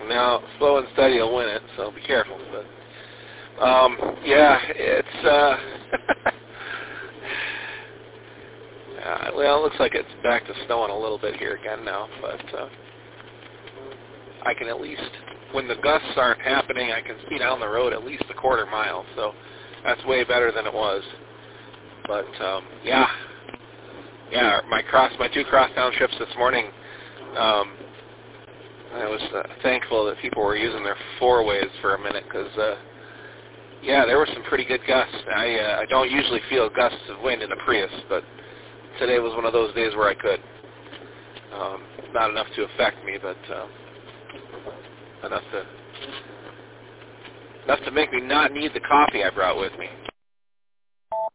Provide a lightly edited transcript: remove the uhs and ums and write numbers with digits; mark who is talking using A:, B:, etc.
A: Now, slow and steady will win it, so be careful. But yeah, it's well, it looks like it's back to snowing a little bit here again now, but I can at least, when the gusts aren't happening, I can see down the road at least a quarter mile, so that's way better than it was. But yeah, my two crosstown trips this morning, I was thankful that people were using their four-ways for a minute because, yeah, there were some pretty good gusts. I don't usually feel gusts of wind in a Prius, but today was one of those days where I could. Not enough to affect me, but enough to make me not need the coffee I brought with me.